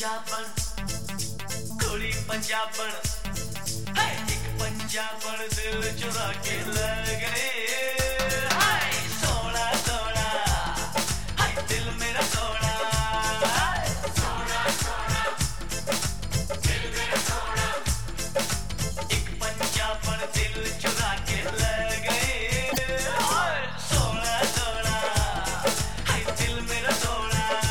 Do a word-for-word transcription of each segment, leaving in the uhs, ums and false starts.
पंजाबन कुड़ी पंजाबन है एक पंजाबन दिल चुरा के ले गए हाय सोना सोना हाय दिल मेरा सोना सोना सोना दिल मेरा सोना एक पंजाबन दिल चुरा के ले गए हाय सोना सोना हाय दिल मेरा सोना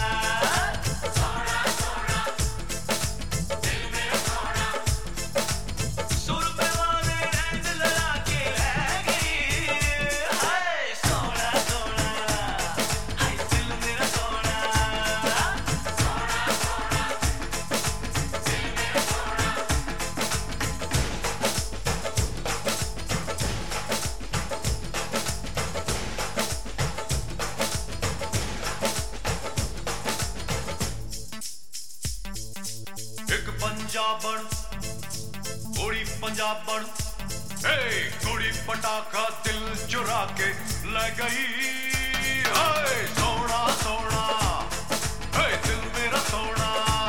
पंजाबन कुड़ी पंजाबन हे कुड़ी पटाखा दिल चुरा के ले गई हाय सोना सोना हे दिल मेरा सोना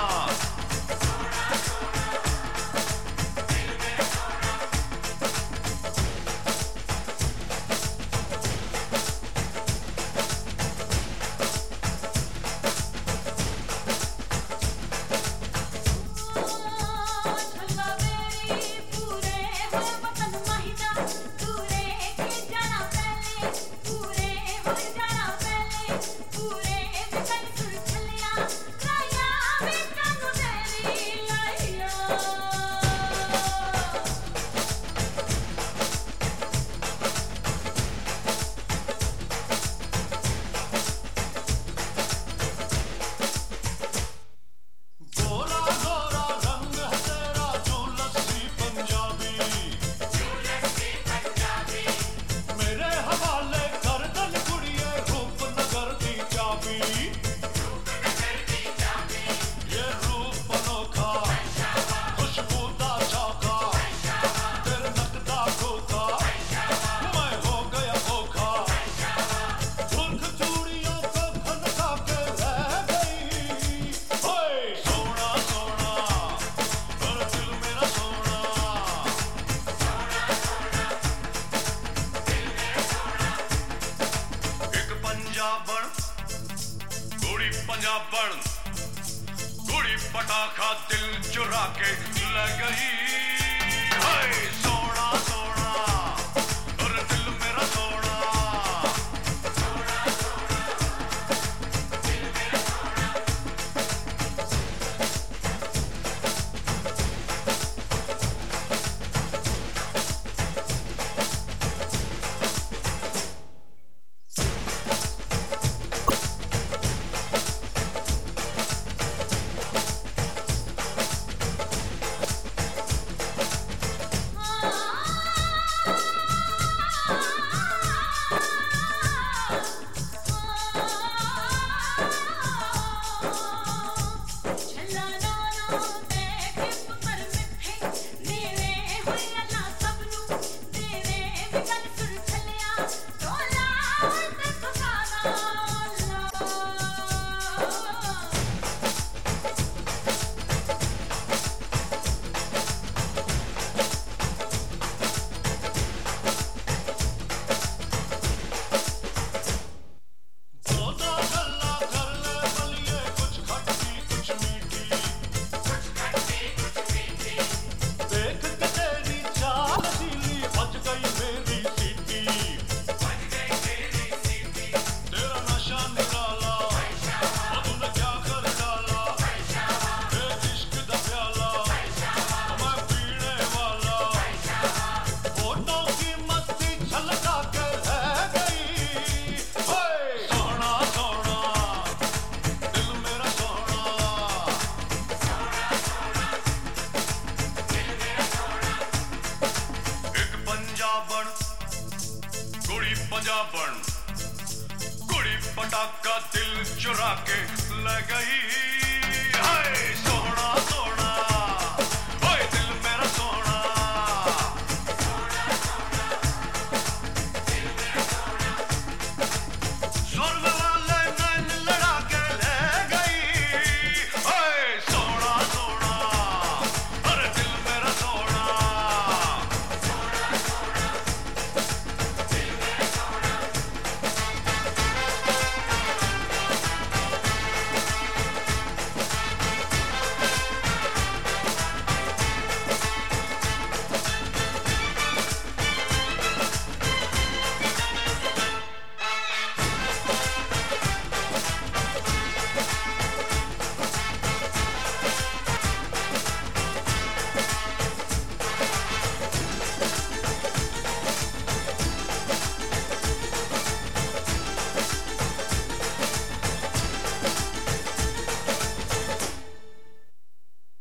पंजाबन कुड़ी पटाखा दिल चुरा के ले गई हाय सोना सोना और दिल मेरा सोना सोना सोना दिल मेरा सोना कुड़ी पंजाबन कुड़ी पटाखा दिल चुरा के ले गई